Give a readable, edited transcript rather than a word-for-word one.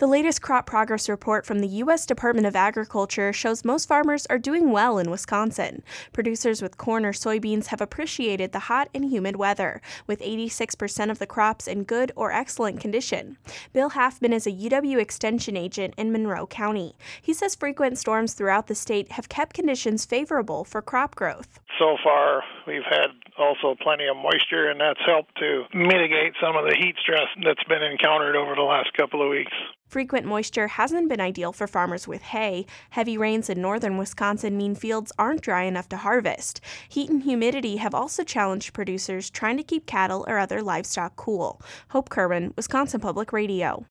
The latest crop progress report from the U.S. Department of Agriculture shows most farmers are doing well in Wisconsin. Producers with corn or soybeans have appreciated the hot and humid weather, with 86% of the crops in good or excellent condition. Bill Halfman is a UW Extension agent in Monroe County. He says frequent storms throughout the state have kept conditions favorable for crop growth. So far, we've had also plenty of moisture, and that's helped to mitigate some of the heat stress that's been encountered over the last couple of weeks. Frequent moisture hasn't been ideal for farmers with hay. Heavy rains in northern Wisconsin mean fields aren't dry enough to harvest. Heat and humidity have also challenged producers trying to keep cattle or other livestock cool. Hope Kerwin, Wisconsin Public Radio.